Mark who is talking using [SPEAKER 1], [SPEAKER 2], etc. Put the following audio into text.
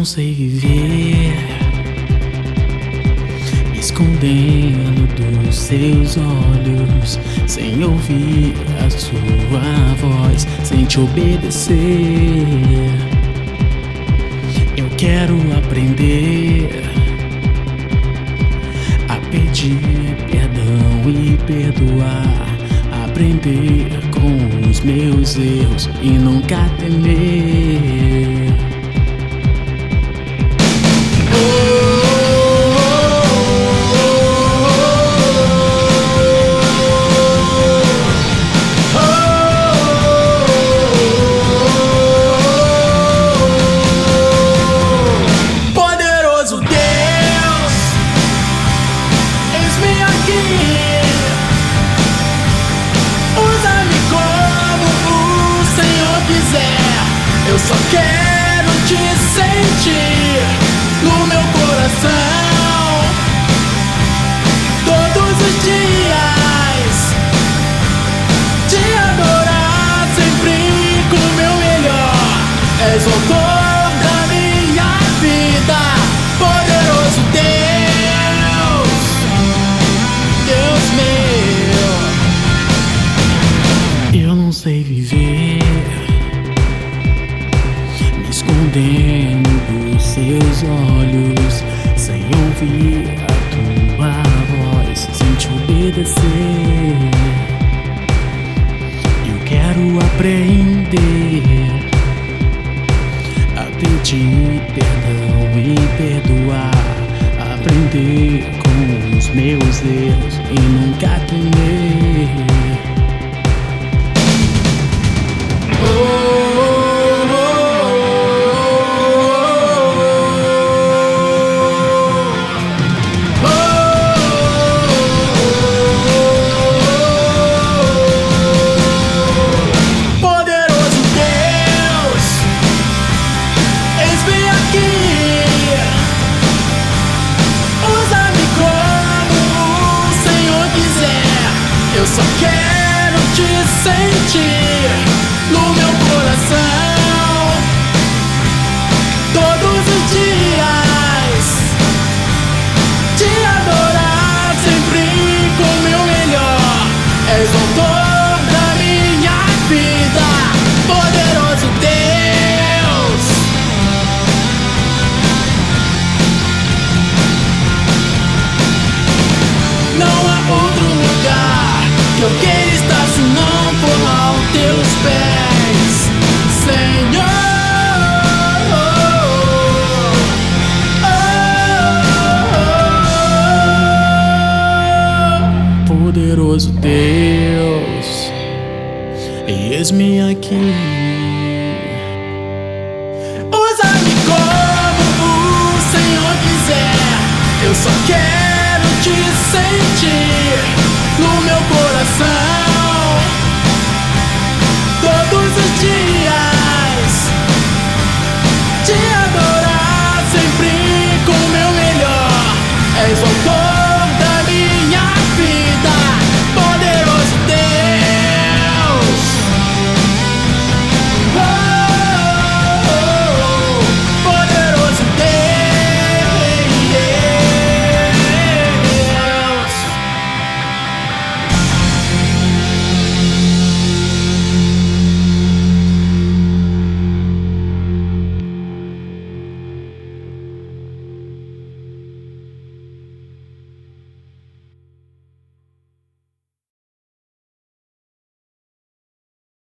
[SPEAKER 1] não sei viver me escondendo dos seus olhos, sem ouvir a sua voz, sem te obedecer. Eu quero aprender a pedir perdão e perdoar, aprender com os meus erros e nunca temer.
[SPEAKER 2] Eu só quero te sentir no meu coração todos os dias, te adorar sempre com o meu melhor. És o autor da minha vida, poderoso Deus, Deus meu.
[SPEAKER 1] Eu não sei viver escondendo dos seus olhos, sem ouvir a tua voz, sem te obedecer. Eu quero aprender a pedir perdão e perdoar, aprender com os meus erros e nunca temer.
[SPEAKER 2] Eu só quero te sentir no meu coração todos os dias, te adorar sempre com o meu melhor. És o autor da minha vida, poderoso Deus. Não há outro lugar que eu quero estar se não for aos teus pés, Senhor.
[SPEAKER 1] Poderoso Deus, eis-me aqui.
[SPEAKER 2] Usa-me como o Senhor quiser. Eu só quero te sentir no meu coração